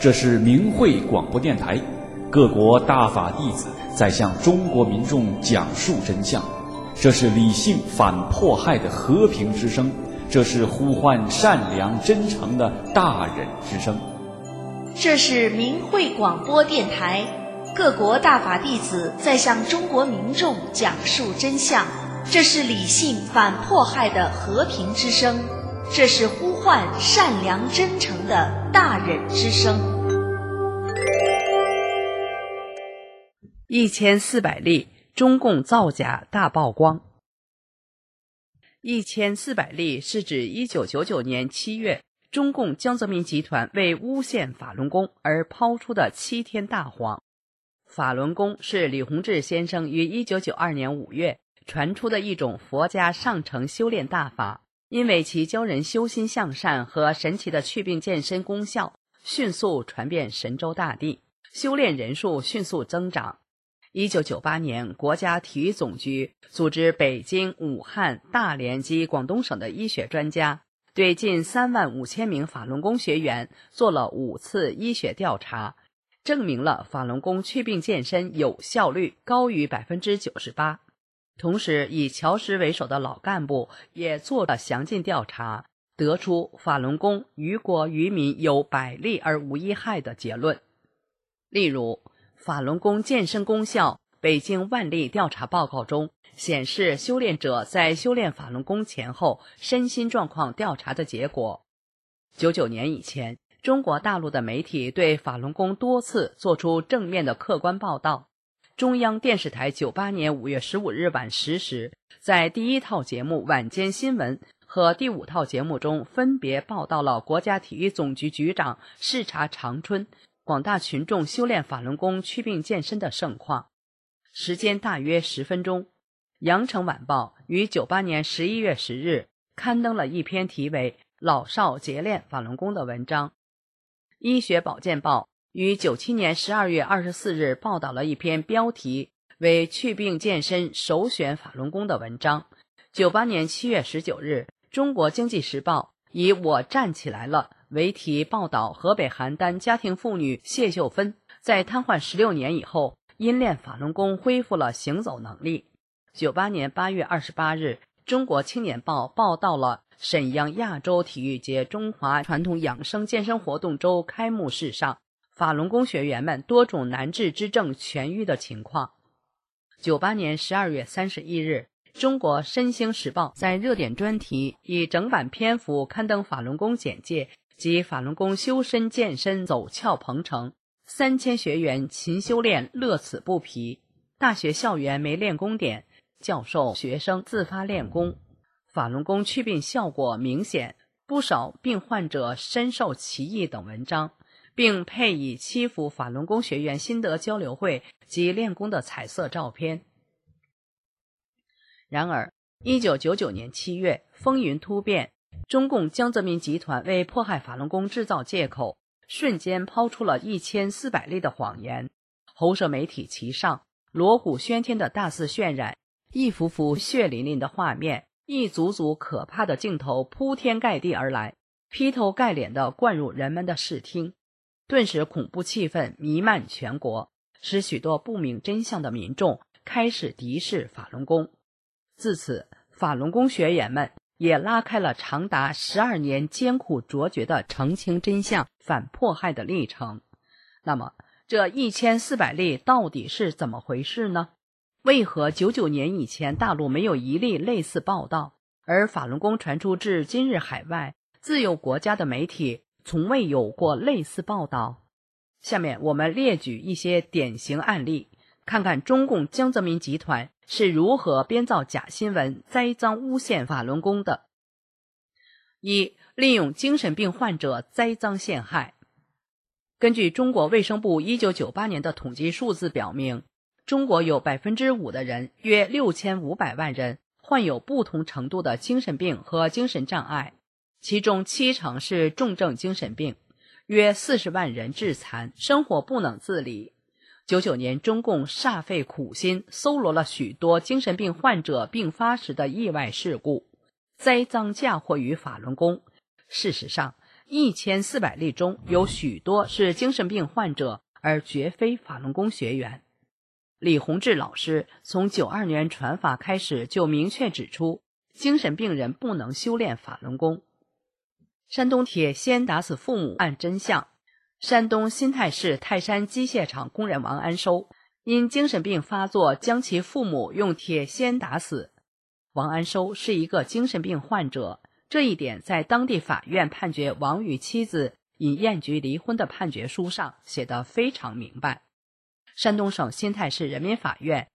这是明慧广播电台，各国大法弟子在向中国民众讲述真相。这是理性反迫害的和平之声，这是呼唤善良真诚的大忍之声。 这是明慧广播电台，各国大法弟子在向中国民众讲述真相。这是理性反迫害的和平之声，这是呼唤善良真诚的大忍之声。 1400例中共造假大曝光。1400例是指1999年7月，中共江泽民集团为诬陷法轮功而抛出的7天大谎。法轮功是李洪志先生于1992年5月传出的一种佛家上乘修炼大法，因为其教人修心向善和神奇的祛病健身功效，迅速传遍神州大地，修炼人数迅速增长。1998年，国家体育总局组织北京、武汉、大连及广东省的医学专家，对近3万5千名法轮功学员做了5次医学调查，证明了法轮功祛病健身有效率高于 98%。同时，以乔石为首的老干部也做了详尽调查，得出法轮功于国于民有百利而无一害的结论。例如，法轮功健身功效北京万例调查报告中显示，修炼者在修炼法轮功前后身心状况调查的结果。99年以前，中国大陆的媒体对法轮功多次做出正面的客观报道。中央电视台98年5月15日晚10时，在第1套节目晚间新闻和第5套节目中分别报道了国家体育总局局长视察长春，广大群众修炼法轮功祛病健身的盛况。时间大约10分钟。羊城晚报于98年11月10日刊登了一篇题为《老少结练法轮功》的文章。医学保健报于97年12月24日报道了一篇标题为《祛病健身首选法轮功》的文章。98年7月19日，中国经济时报以我站起来了为题报道河北邯郸家庭妇女谢秀芬在瘫痪16年以后，因练法轮功恢复了行走能力。98年8月28日，中国青年报报道了沈阳亚洲体育节中华传统养生健身活动周开幕式上，法轮功学员们多种难治之症痊愈的情况。98年12月31日，中国身星时报在热点专题以整版篇幅刊登法轮功简介及法轮功修身健身走俏鹏程，3000学员勤修炼乐此不疲，大学校园没练功点，教授学生自发练功，法轮功祛病效果明显，不少病患者深受其益等文章，并配以欺负法轮功学员心得交流会及练功的彩色照片。然而1999年7月，风云突变，中共江泽民集团为迫害法轮功制造借口，瞬间抛出了1400例的谎言，喉舌媒体齐上，锣鼓喧天的大肆渲染，一幅幅血淋淋的画面，一组组可怕的镜头铺天盖地而来，劈头盖脸地灌入人们的视听，顿时恐怖气氛弥漫全国，使许多不明真相的民众开始敌视法轮功。自此，法轮功学员们也拉开了长达12年艰苦卓绝的澄清真相、反迫害的历程。那么，这1400例到底是怎么回事呢？为何99年以前大陆没有一例类似报道，而法轮功传出至今日海外，自由国家的媒体从未有过类似报道？下面我们列举一些典型案例，看看中共江泽民集团是如何编造假新闻、栽赃诬陷法轮功的。1. 利用精神病患者栽赃陷害。根据中国卫生部1998年的统计数字表明，中国有 5% 的人，约6500万人，患有不同程度的精神病和精神障碍，其中70%是重症精神病，约40万人致残，生活不能自理。99年，中共煞费苦心搜罗了许多精神病患者病发时的意外事故，栽赃嫁祸于法轮功。事实上， 1400例中有许多是精神病患者，而绝非法轮功学员。李洪志老师从92年传法开始就明确指出，精神病人不能修炼法轮功。山东铁锨打死父母案真相。山东新泰市泰山机械厂工人王安收因精神病发作将其父母用铁锨打死。王安收是一个精神病患者，这一点在当地法院判决王与妻子尹艳菊离婚的判决书上写得非常明白。山东省新泰市人民法院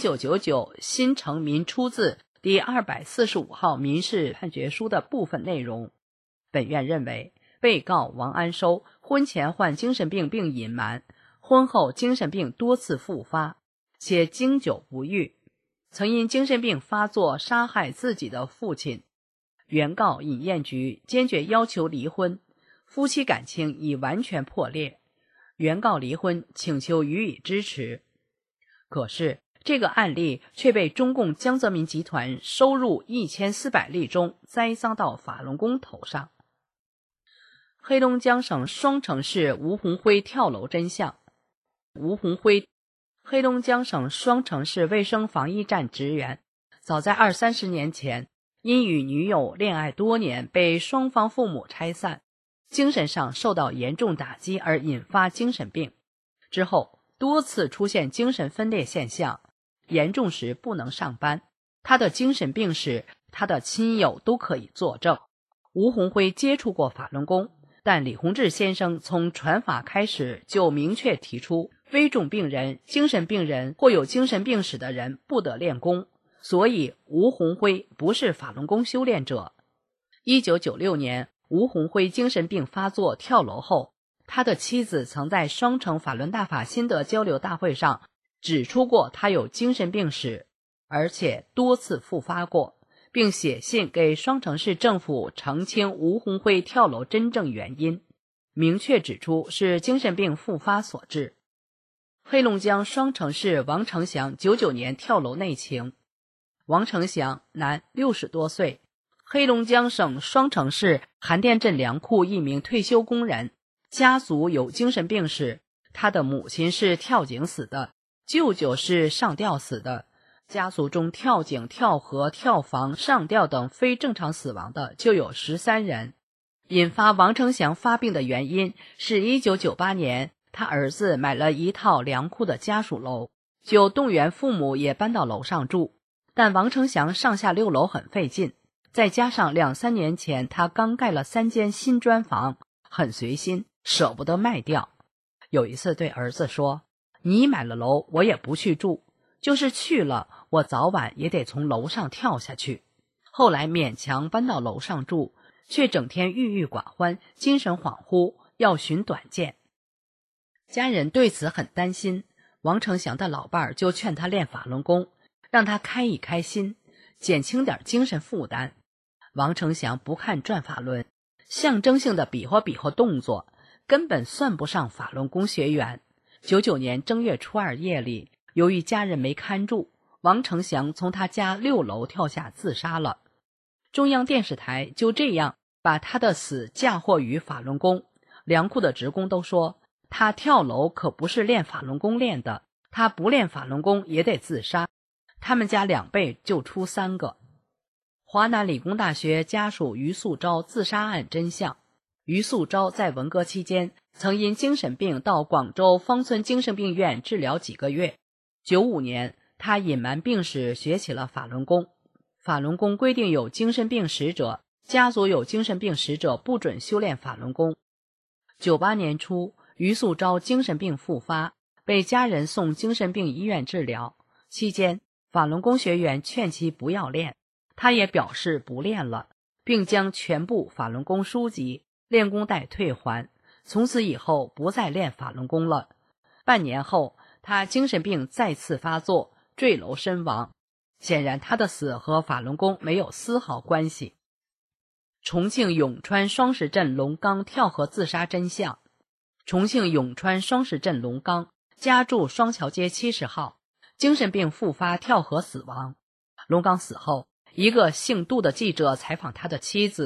1999新城民初字第245号民事判决书的部分内容，本院认为，被告王安收婚前患精神病并隐瞒，婚后精神病多次复发，且经久不愈，曾因精神病发作杀害自己的父亲。原告尹艳菊坚决要求离婚，夫妻感情已完全破裂，原告离婚请求予以支持。可是这个案例却被中共江泽民集团收入1400例中栽赃到法轮功头上。黑龙江省双城市吴红辉跳楼真相。吴红辉，黑龙江省双城市卫生防疫站职员，早在20-30年前因与女友恋爱多年，被双方父母拆散，精神上受到严重打击而引发精神病，之后多次出现精神分裂现象，严重时不能上班。他的精神病史，他的亲友都可以作证。吴红辉接触过法轮功，但李洪志先生从传法开始就明确提出，危重病人、精神病人或有精神病史的人不得练功，所以吴红辉不是法轮功修炼者。1996年，吴红辉精神病发作跳楼后，他的妻子曾在双城法轮大法心得交流大会上指出过他有精神病史，而且多次复发过，并写信给双城市政府澄清吴红辉跳楼真正原因，明确指出是精神病复发所致。黑龙江双城市王成祥99年跳楼内情。王成祥，男，60多岁，黑龙江省双城市韩店镇粮库一名退休工人，家族有精神病史，他的母亲是跳井死的，舅舅是上吊死的，家族中跳井、跳河、跳房、上吊等非正常死亡的就有13人。引发王成祥发病的原因是1998年他儿子买了一套粮库的家属楼，就动员父母也搬到楼上住，但王成祥上下6楼很费劲，再加上2-3年前他刚盖了3间新砖房，很随心，舍不得卖掉。有一次对儿子说，你买了楼我也不去住，就是去了我早晚也得从楼上跳下去。后来勉强搬到楼上住，却整天郁郁寡欢，精神恍惚，要寻短见。家人对此很担心，王成祥的老伴儿就劝他练法轮功，让他开一开心，减轻点精神负担。王成祥不看转法轮，象征性的比划比划动作，根本算不上法轮功学员。99年正月初2夜里，由于家人没看住，王成祥从他家6楼跳下自杀了。中央电视台就这样把他的死嫁祸于法轮功，粮库的职工都说，他跳楼可不是练法轮功练的，他不练法轮功也得自杀。他们家2辈就出3个。华南理工大学家属于素昭自杀案真相。于素昭在文革期间曾因精神病到广州芳村精神病院治疗几个月。95年，他隐瞒病史，学起了法轮功。法轮功规定有精神病史者，家族有精神病史者不准修炼法轮功。98年初，于素昭精神病复发，被家人送精神病医院治疗。期间，法轮功学员劝其不要练，他也表示不练了，并将全部法轮功书籍、练功带退还，从此以后不再练法轮功了。半年后，他精神病再次发作，坠楼身亡。显然他的死和法轮功没有丝毫关系。重庆永川双石镇龙刚跳河自杀真相。重庆永川双石镇龙刚家住双桥街70号，精神病复发跳河死亡。龙刚死后，一个姓杜的记者采访他的妻子，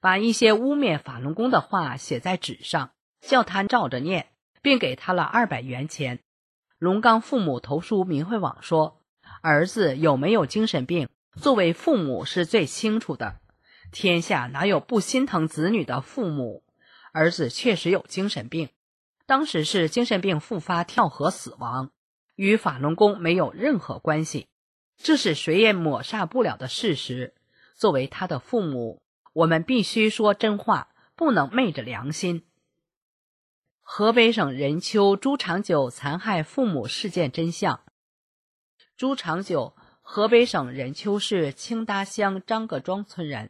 把一些污蔑法轮功的话写在纸上，叫他照着念，并给他了200元钱。龙刚父母投书明慧网说，儿子有没有精神病，作为父母是最清楚的，天下哪有不心疼子女的父母，儿子确实有精神病，当时是精神病复发跳河死亡，与法轮功没有任何关系，这是谁也抹煞不了的事实。作为他的父母，我们必须说真话，不能昧着良心。河北省任丘朱长久残害父母事件真相。朱长久，河北省任丘市清达乡张各庄村人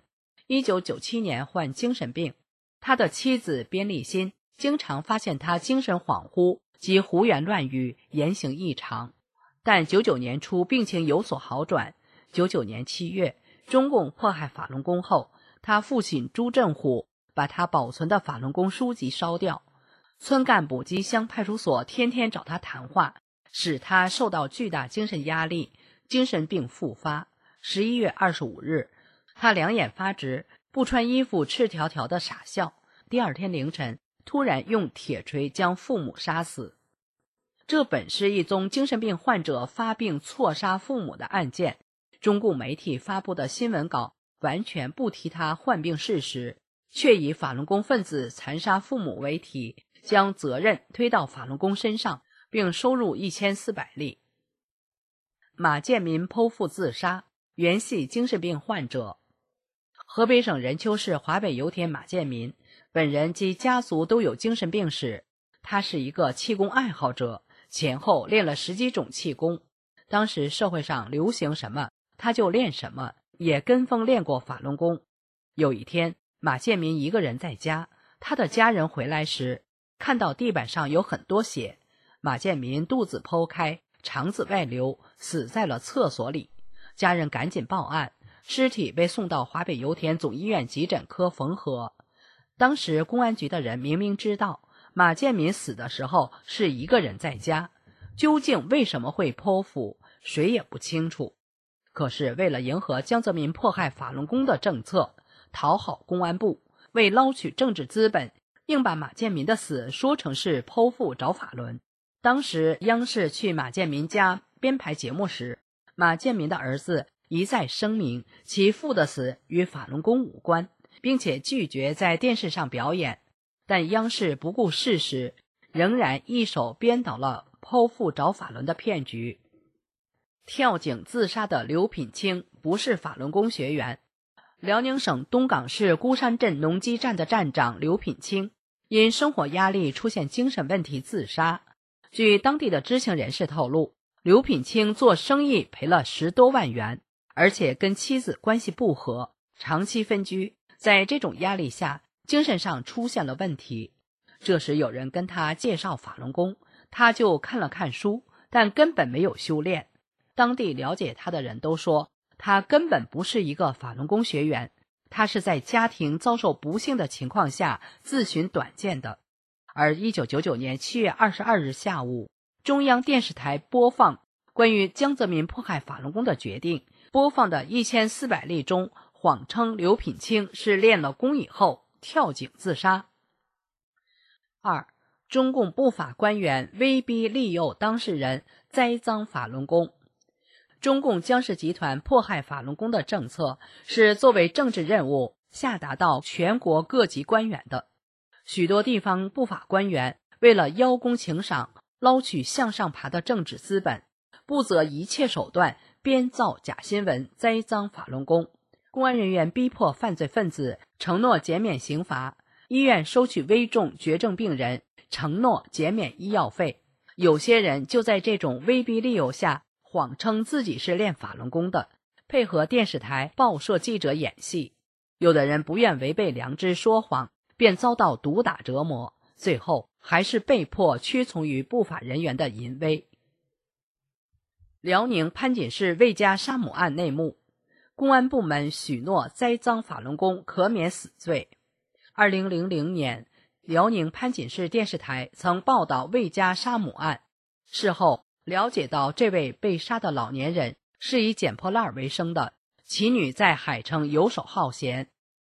，1997年患精神病。他的妻子边立新经常发现他精神恍惚及胡言乱语，言行异常。但99年初病情有所好转。99年7月，中共迫害法轮功后，他父亲朱振虎把他保存的法轮功书籍烧掉。村干部及乡派出所天天找他谈话，使他受到巨大精神压力，精神病复发。11月25日，他两眼发直，不穿衣服，赤条条的傻笑。第二天凌晨，突然用铁锤将父母杀死。这本是一宗精神病患者发病错杀父母的案件，中共媒体发布的新闻稿完全不提他患病事实，却以法轮功分子残杀父母为题，将责任推到法轮功身上，并收入1400例。马建民剖腹自杀，原系精神病患者。河北省任丘市华北油田马建民，本人及家族都有精神病史。他是一个气功爱好者，前后练了10几种气功。当时社会上流行什么，他就练什么，也跟风练过法轮功。有一天，马建民一个人在家，他的家人回来时，看到地板上有很多血，马建民肚子剖开，肠子外流，死在了厕所里。家人赶紧报案，尸体被送到华北油田总医院急诊科缝合。当时公安局的人明明知道马建民死的时候是一个人在家，究竟为什么会剖腹，谁也不清楚。可是为了迎合江泽民迫害法轮功的政策，讨好公安部，为捞取政治资本，硬把马建民的死说成是剖腹找法轮。当时央视去马建民家编排节目时，马建民的儿子一再声明其父的死与法轮功无关，并且拒绝在电视上表演。但央视不顾事实，仍然一手编导了剖腹找法轮的骗局。跳井自杀的刘品清不是法轮功学员。辽宁省东港市孤山镇农机站的站长刘品清因生活压力出现精神问题自杀。据当地的知情人士透露，刘品清做生意赔了10多万元，而且跟妻子关系不和，长期分居，在这种压力下，精神上出现了问题。这时有人跟他介绍法轮功，他就看了看书，但根本没有修炼。当地了解他的人都说，他根本不是一个法轮功学员，他是在家庭遭受不幸的情况下自寻短见的。而1999年7月22日下午，中央电视台播放关于江泽民迫害法轮功的决定，播放的1400例中，谎称刘品清是练了功以后跳井自杀。2. 中共不法官员威逼利诱当事人栽赃法轮功。中共江氏集团迫害法轮功的政策是作为政治任务下达到全国各级官员的。许多地方不法官员为了邀功请赏，捞取向上爬的政治资本，不择一切手段编造假新闻，栽赃法轮功。公安人员逼迫犯罪分子承诺减免刑罚，医院收取危重绝症病人，承诺减免医药费。有些人就在这种威逼利诱下，谎称自己是练法轮功的，配合电视台、报社记者演戏。有的人不愿违背良知说谎，便遭到毒打折磨，最后还是被迫屈从于不法人员的淫威。辽宁潘锦市魏家杀母案内幕，公安部门许诺栽赃法轮功可免死罪。2000年，辽宁潘锦市电视台曾报道魏家杀母案，事后了解到这位被杀的老年人是以捡破烂为生的，其女在海城游手好闲。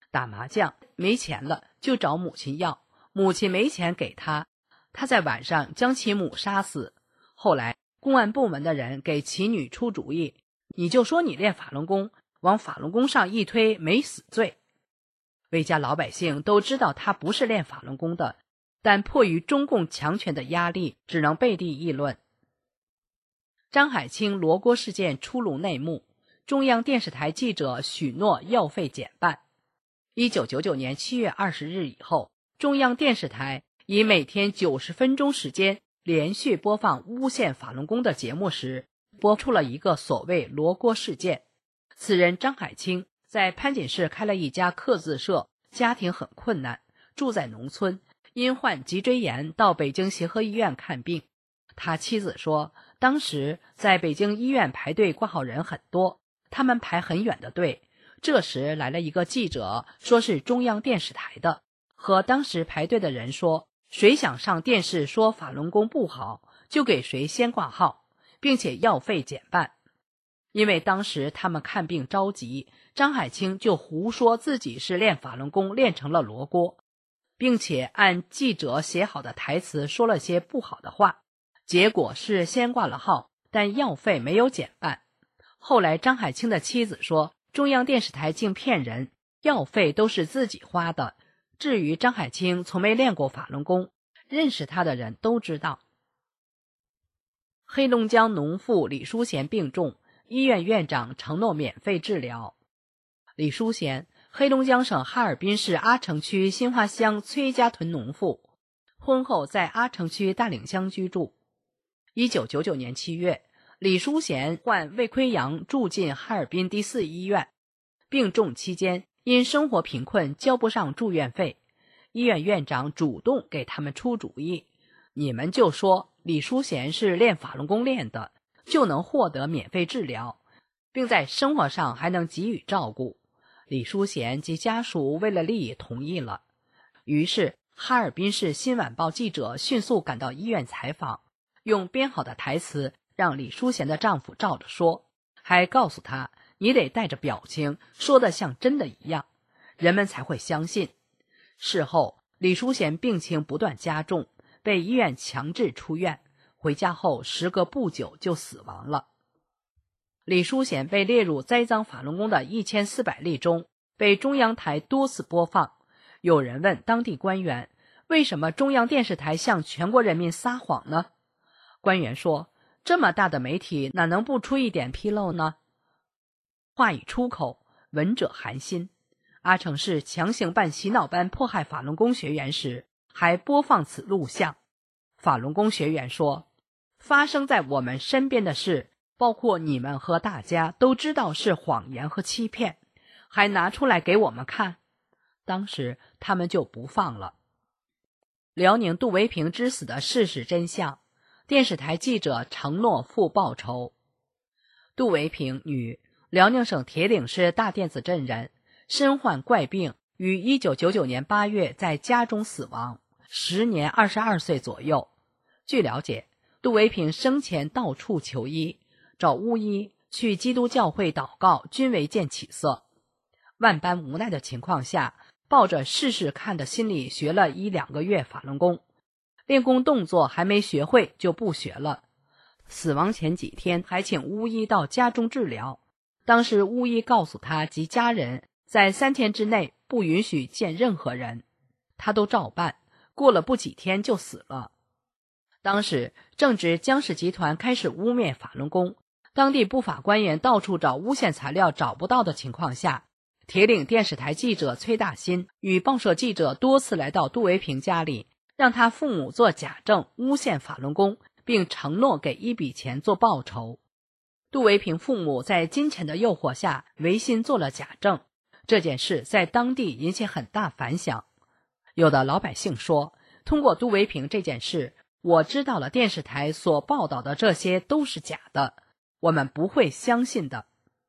打麻将没钱了就找母亲要，母亲没钱给他，他在晚上将其母杀死。后来公安部门的人给其女出主意，你就说你练法轮功，往法轮功上一推没死罪。魏家老百姓都知道他不是练法轮功的，但迫于中共强权的压力，只能背地议论。张海清罗锅事件出炉内幕，中央电视台记者许诺药费减半。1999年7月20日以后，中央电视台以每天90分钟时间连续播放诬陷法轮功的节目时，播出了一个所谓罗锅事件。此人张海清在潘锦市开了一家刻字社，家庭很困难，住在农村，因患脊椎炎到北京协和医院看病。他妻子说，当时在北京医院排队挂号人很多，他们排很远的队。这时来了一个记者，说是中央电视台的，和当时排队的人说，谁想上电视说法轮功不好，就给谁先挂号，并且药费减半。因为当时他们看病着急，张海清就胡说自己是练法轮功练成了罗锅，并且按记者写好的台词说了些不好的话，结果是先挂了号，但药费没有减半。后来张海清的妻子说，中央电视台竟骗人，药费都是自己花的。至于张海清从没练过法轮功，认识他的人都知道。黑龙江农妇李淑贤病重，医院院长承诺免费治疗。李淑贤，黑龙江省哈尔滨市阿城区新华乡崔家屯农妇，婚后在阿城区大岭乡居住。1999年7月，李淑贤患胃溃疡住进哈尔滨第4医院，病重期间因生活贫困交不上住院费，医院院长主动给他们出主意，你们就说李淑贤是练法轮功练的，就能获得免费治疗，并在生活上还能给予照顾。李淑贤及家属为了利益同意了。于是哈尔滨市新晚报记者迅速赶到医院采访，用编好的台词让李淑贤的丈夫照着说，还告诉他，你得带着表情，说得像真的一样，人们才会相信。事后李淑贤病情不断加重，被医院强制出院，回家后时隔不久就死亡了。李淑贤被列入栽赃法轮功的1400例中，被中央台多次播放。有人问当地官员，为什么中央电视台向全国人民撒谎呢？官员说，这么大的媒体哪能不出一点纰漏呢？话一出口，闻者寒心。阿城市强行办洗脑班迫害法轮功学员时，还播放此录像。法轮功学员说，发生在我们身边的事，包括你们和大家都知道是谎言和欺骗，还拿出来给我们看。当时他们就不放了。辽宁杜维平之死的事实真相，电视台记者承诺付报酬。杜维平，女，辽宁省铁岭市大甸子镇人，身患怪病，于1999年8月在家中死亡，时年22岁左右。据了解，杜维平生前到处求医，找巫医，去基督教会祷告，均未见起色。万般无奈的情况下，抱着试试看的心理学了1-2个月法轮功，练功动作还没学会就不学了。死亡前几天还请巫医到家中治疗，当时巫医告诉他及家人，在3天之内不允许见任何人，他都照办，过了不几天就死了。当时正值江氏集团开始污蔑法轮功，当地不法官员到处找诬陷材料找不到的情况下，铁岭电视台记者崔大新与报社记者多次来到杜维平家里，让他父母做假证诬陷法轮功，并承诺给一笔钱做报酬。杜维平父母在金钱的诱惑下违心做了假证，这件事在当地引起很大反响。有的老百姓说，通过杜维平这件事，我知道了电视台所报道的这些都是假的，我们不会相信的。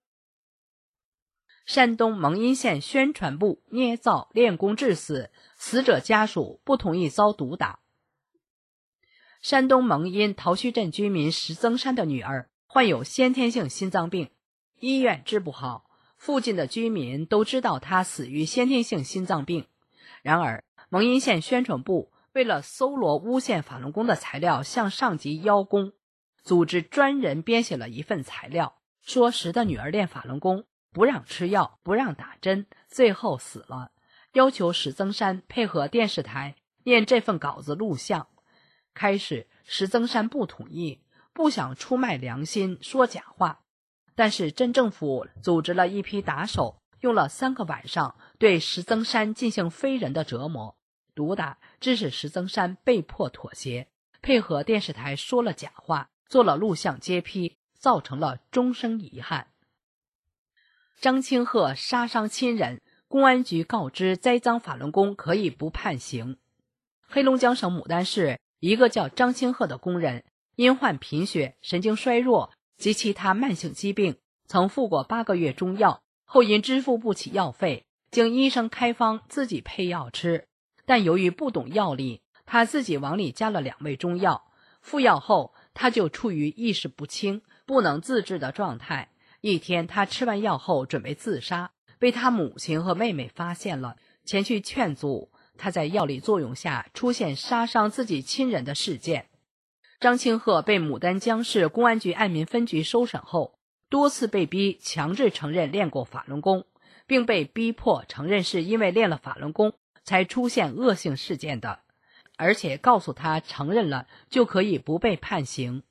山东蒙阴县宣传部捏造练功致死，死者家属不同意遭毒打。山东蒙阴桃墟镇居民石增山的女儿患有先天性心脏病，医院治不好， 附近的居民都知道他死于先天性心脏病。然而蒙阴县宣传部为了搜罗诬陷法轮功的材料，向上级邀功，组织专人编写了一份材料，说石的女儿练法轮功，不让吃药，不让打针，最后死了，要求石增山配合电视台念这份稿子录像。开始石增山不同意，不想出卖良心说假话，但是镇政府组织了一批打手，用了3个晚上对石增山进行非人的折磨，毒打致使石增山被迫妥协，配合电视台说了假话，做了录像揭批，造成了终生遗憾。张清鹤杀伤亲人，公安局告知栽赃法轮功可以不判刑。黑龙江省牡丹市一个叫张清鹤的工人，因患贫血、神经衰弱及其他慢性疾病，曾服过8个月中药，后因支付不起药费，经医生开方自己配药吃，但由于不懂药理，他自己往里加了2味中药，服药后他就处于意识不清、不能自制的状态。一天他吃完药后准备自杀，被他母亲和妹妹发现了，前去劝阻，他在药力作用下出现杀伤自己亲人的事件。张清鹤被牡丹江市公安局安民分局收审后，多次被逼强制承认练过法轮功，并被逼迫承认是因为练了法轮功才出现恶性事件的，而且告诉他承认了就可以不被判刑。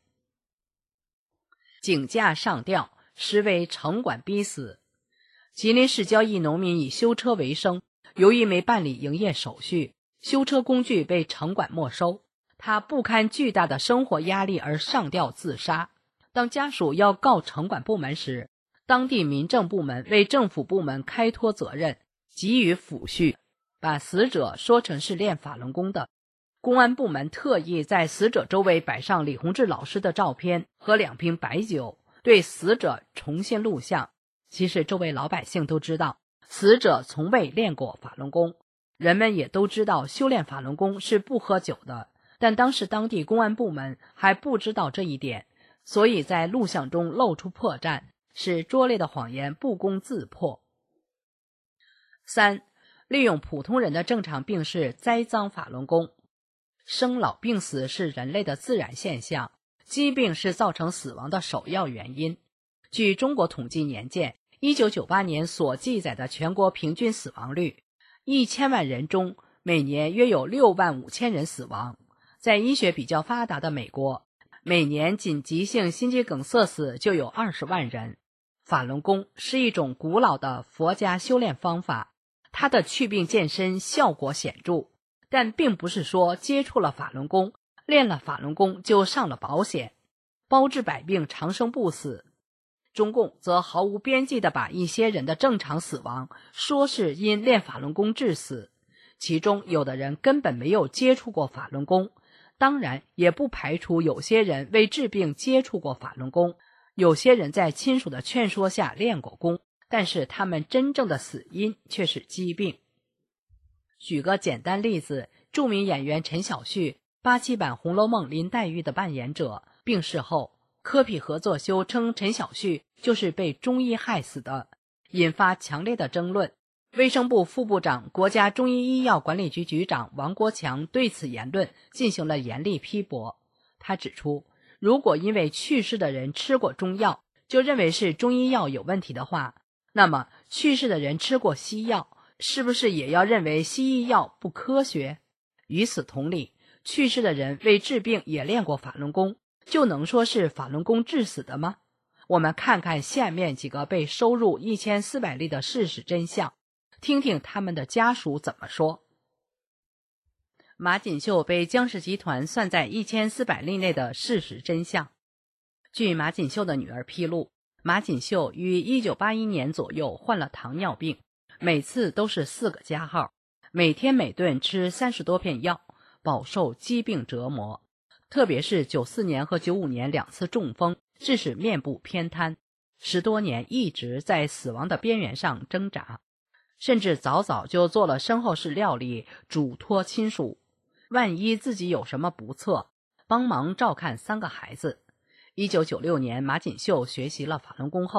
井架上吊，实为城管逼死。吉林市交易农民以修车为生，由于没办理营业手续，修车工具被城管没收，他不堪巨大的生活压力而上吊自杀。当家属要告城管部门时，当地民政部门为政府部门开脱责任，给予抚恤，把死者说成是练法轮功的。公安部门特意在死者周围摆上李洪志老师的照片和2瓶白酒，对死者重新录像。其实周围老百姓都知道，死者从未练过法轮功，人们也都知道修炼法轮功是不喝酒的，但当时当地公安部门还不知道这一点，所以在录像中露出破绽，使拙劣的谎言不攻自破。3. 利用普通人的正常病势栽赃法轮功。生老病死是人类的自然现象，疾病是造成死亡的首要原因。据中国统计年鉴1998年所记载的全国平均死亡率，1000万人中每年约有6万5千人死亡。在医学比较发达的美国，每年仅急性心肌梗塞死就有20万人。法轮功是一种古老的佛家修炼方法，它的祛病健身效果显著，但并不是说接触了法轮功、练了法轮功就上了保险，包治百病、长生不死。中共则毫无边际地把一些人的正常死亡说是因练法轮功致死，其中有的人根本没有接触过法轮功，当然也不排除有些人为治病接触过法轮功，有些人在亲属的劝说下练过功，但是他们真正的死因却是疾病。举个简单例子，著名演员陈小旭，87版《红楼梦》林黛玉的扮演者，病逝后，柯比合作修称陈小旭就是被中医害死的，引发强烈的争论。卫生部副部长、国家中医医药管理局局长王国强对此言论进行了严厉批驳。他指出，如果因为去世的人吃过中药，就认为是中医药有问题的话，那么去世的人吃过西药，是不是也要认为西医药不科学？与此同理，去世的人为治病也练过法轮功，就能说是法轮功致死的吗？我们看看下面几个被收入1400例的事实真相，听听他们的家属怎么说。马锦秀被江氏集团算在1400例内的事实真相。据马锦秀的女儿披露，马锦秀于1981年左右患了糖尿病，每次都是4个加号，每天每顿吃30多片药，饱受疾病折磨。特别是94年和95年2次中风，致使面部偏瘫，10多年一直在死亡的边缘上挣扎，甚至早早就做了身后事料理，嘱托亲属，万一自己有什么不测，帮忙照看3个孩子。1996年，马锦秀学习了法轮功后，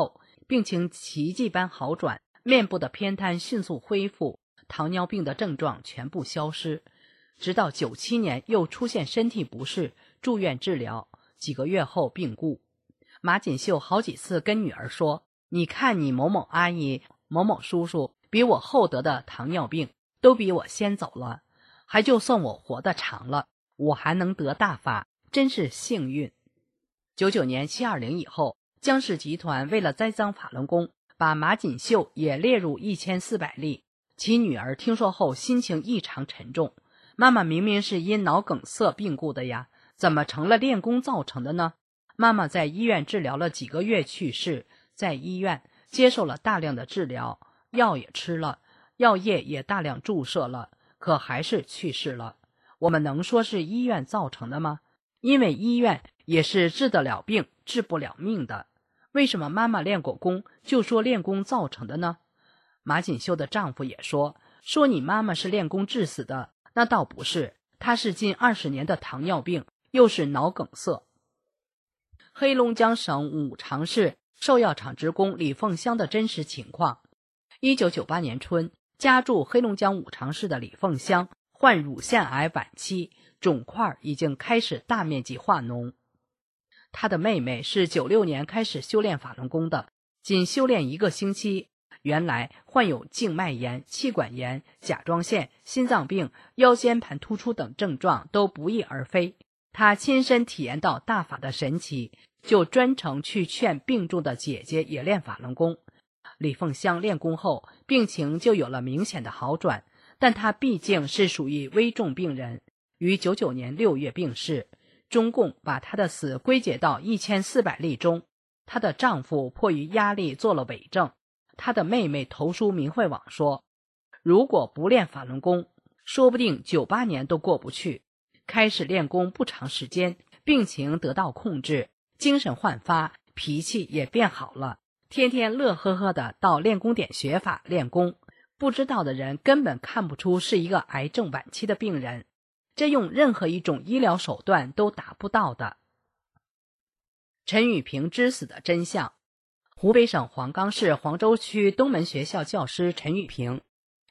病情奇迹般好转，面部的偏瘫迅速恢复，糖尿病的症状全部消失。直到97年又出现身体不适，住院治疗，几个月后病故。马锦秀好几次跟女儿说，你看你某某阿姨、某某叔叔比我后得的糖尿病，都比我先走了，还就算我活得长了，我还能得大发，真是幸运。99年720以后，江氏集团为了栽赃法轮功，把马锦秀也列入1400例。其女儿听说后心情异常沉重，妈妈明明是因脑梗塞病故的呀，怎么成了练功造成的呢？妈妈在医院治疗了几个月去世，在医院接受了大量的治疗，药也吃了，药液也大量注射了，可还是去世了。我们能说是医院造成的吗？因为医院也是治得了病，治不了命的。为什么妈妈练过功，就说练功造成的呢？马锦秀的丈夫也说你妈妈是练功致死的，那倒不是，她是近20年的糖尿病，又是脑梗塞。黑龙江省五常市兽药厂职工李凤香的真实情况。1998年春，家住黑龙江五常市的李凤香患乳腺癌晚期，肿块已经开始大面积化脓。她的妹妹是96年开始修炼法轮功的，仅修炼1个星期，原来患有静脉炎、气管炎、甲状腺、心脏病、腰间盘突出等症状都不翼而飞。她亲身体验到大法的神奇，就专程去劝病重的姐姐也练法轮功。李凤香练功后，病情就有了明显的好转，但她毕竟是属于危重病人，于99年6月病逝。中共把她的死归结到1400例中，她的丈夫迫于压力做了伪证。她的妹妹投书明慧网说，如果不练法轮功，说不定98年都过不去。开始练功不长时间，病情得到控制，精神焕发，脾气也变好了，天天乐呵呵的到练功点学法练功。不知道的人根本看不出是一个癌症晚期的病人，这用任何一种医疗手段都达不到的。陈宇平之死的真相。湖北省黄冈市黄州区东门学校教师陈宇平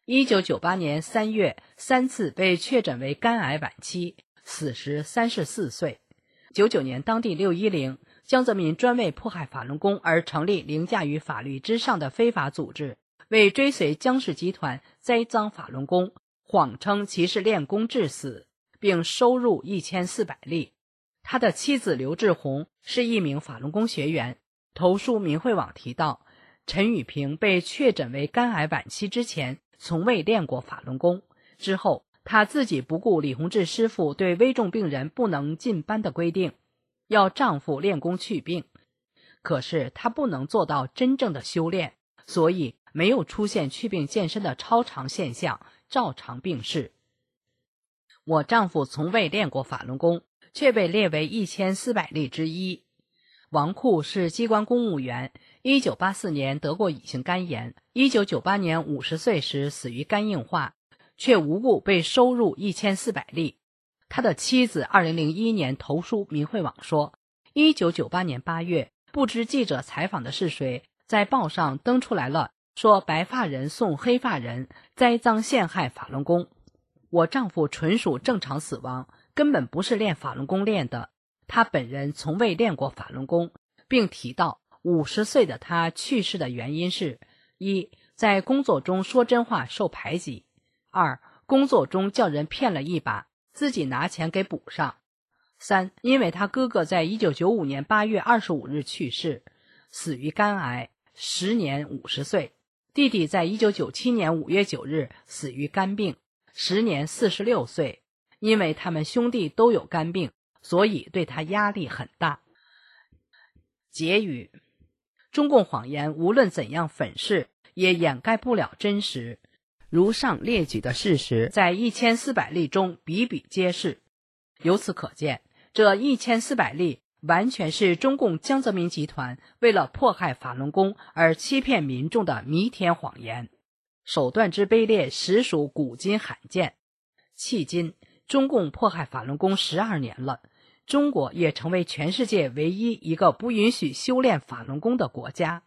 ，1998年3月3次被确诊为肝癌晚期，死时34岁。99年当地610江泽民专为迫害法轮功而成立凌驾于法律之上的非法组织，为追随江氏集团栽赃法轮功，谎称其是练功致死，并收入1400例。他的妻子刘志红是一名法轮功学员。投书明慧网提到，陈宇平被确诊为肝癌晚期之前，从未练过法轮功。之后，他自己不顾李洪志师傅对危重病人不能进班的规定，要丈夫练功去病。可是他不能做到真正的修炼，所以没有出现去病健身的超常现象，照常病逝。我丈夫从未练过法轮功，却被列为1400例之一。王库是机关公务员，1984年得过乙型肝炎，1998年50岁时死于肝硬化，却无故被收入1400例。他的妻子2001年投书明慧网说，1998年8月，不知记者采访的是谁，在报上登出来了，说白发人送黑发人，栽赃陷害法轮功。我丈夫纯属正常死亡，根本不是练法轮功练的。他本人从未练过法轮功，并提到50岁的他去世的原因是：一，在工作中说真话受排挤；二，工作中叫人骗了一把，自己拿钱给补上；三，因为他哥哥在1995年8月25日去世，死于肝癌，时年50岁；弟弟在1997年5月9日死于肝病，时年46岁。因为他们兄弟都有肝病，所以对他压力很大。结语：中共谎言无论怎样粉饰，也掩盖不了真实。如上列举的事实，在1400例中比比皆是。由此可见，这1400例完全是中共江泽民集团为了迫害法轮功而欺骗民众的弥天谎言，手段之卑劣，实属古今罕见。迄今，中共迫害法轮功12年了，中国也成为全世界唯一一个不允许修炼法轮功的国家。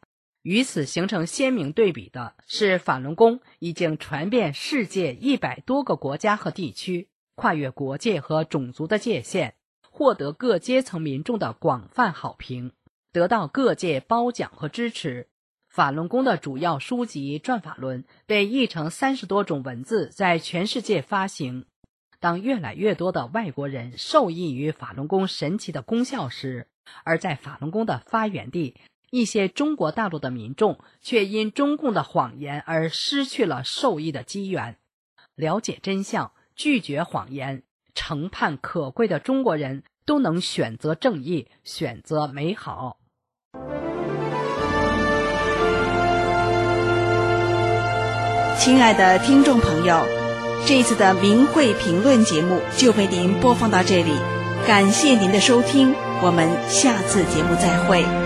与此形成鲜明对比的是，法轮功已经传遍世界100多个国家和地区，跨越国界和种族的界限，获得各阶层民众的广泛好评，得到各界褒奖和支持。法轮功的主要书籍《转法轮》被译成30多种文字，在全世界发行。当越来越多的外国人受益于法轮功神奇的功效时，而在法轮功的发源地，一些中国大陆的民众却因中共的谎言而失去了受益的机缘。了解真相，拒绝谎言，诚盼可贵的中国人都能选择正义，选择美好。 亲爱的听众朋友，这一次的明慧评论节目就为您播放到这里，感谢您的收听，我们下次节目再会。